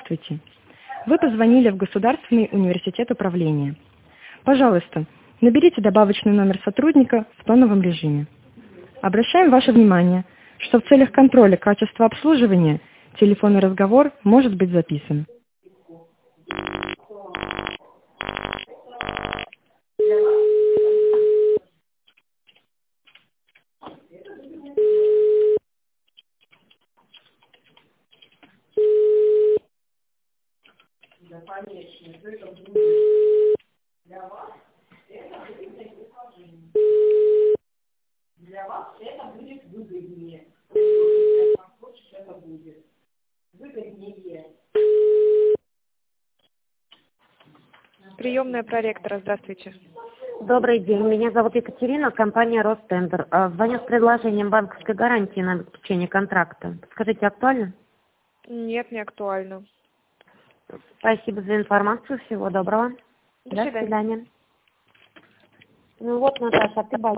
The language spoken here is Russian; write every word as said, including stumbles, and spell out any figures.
Здравствуйте. Вы позвонили в Государственный университет управления. Пожалуйста, наберите добавочный номер сотрудника в тоновом режиме. Обращаем ваше внимание, что в целях контроля качества обслуживания телефонный разговор может быть записан. Для вас это будет выгоднее. Как хочешь, это будет выгоднее. Приемная проректора, здравствуйте. Добрый день, меня зовут Екатерина, компания Ростендер. А, Звоню с предложением банковской гарантии на обеспечение контракта. Скажите, актуально? Нет, не актуально. Спасибо за информацию, всего доброго. До До свидания. свидания. Ну вот, Наташа, ты